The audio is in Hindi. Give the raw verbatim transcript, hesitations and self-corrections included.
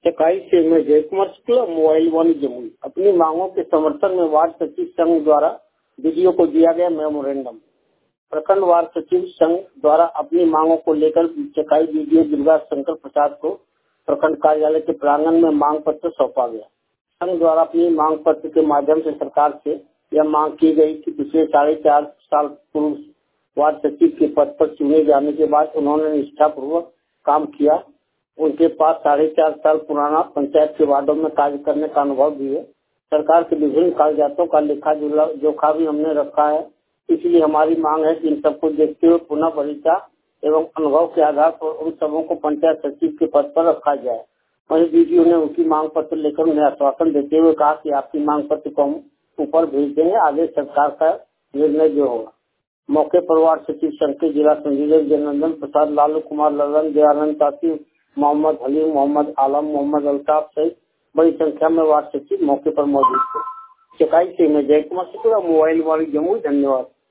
चकाई से मैं जय कुमार शुक्ला, मोबाइल वन जमुई। अपनी मांगों के समर्थन में वार्ड सचिव संघ द्वारा वीडियो को दिया गया मेमोरेंडम। प्रखंड वार्ड सचिव संघ द्वारा अपनी मांगों को लेकर चकाई वीडियो दुर्गा शंकर प्रसाद को प्रखंड कार्यालय के प्रांगण में मांग पत्र सौंपा गया। संघ द्वारा अपनी मांग पत्र के माध्यम से सरकार से यह मांग की गई कि पिछले साढ़े चार साल पूर्व वार्ड सचिव के पद पर चुने जाने के बाद उन्होंने निष्ठापूर्वक काम किया। उनके पास साढ़े चार साल पुराना पंचायत के वार्डों में कार्य करने का अनुभव भी है। सरकार के विभिन्न कागजातों का लेखा जोखा भी हमने रखा है। इसलिए हमारी मांग है कि इन सबको देखते हुए पुनः परीक्षा एवं अनुभव के आधार पर उन सबों को पंचायत सचिव के पद पर रखा जाए। वहीं डीडीओ ने उनकी मांग पत्र लेकर उन्हें आश्वासन देते हुए कहा कि आपकी मांग पत्र को हम ऊपर भेज देंगे, आगे सरकार का निर्णय जो होगा। मौके पर वार्ड सचिव संघ के जिला संयोजक जयनंदन प्रसाद, लालू कुमार ललन, दयानंद ताती, मोहम्मद हलीम, मोहम्मद आलम, मोहम्मद अल्ताफ सहित बड़ी संख्या में वार्ड सचिव मौके पर मौजूद थे। चकाई से मैं जय कुमार शुक्ला, मोबाइल वाली जमुई। धन्यवाद।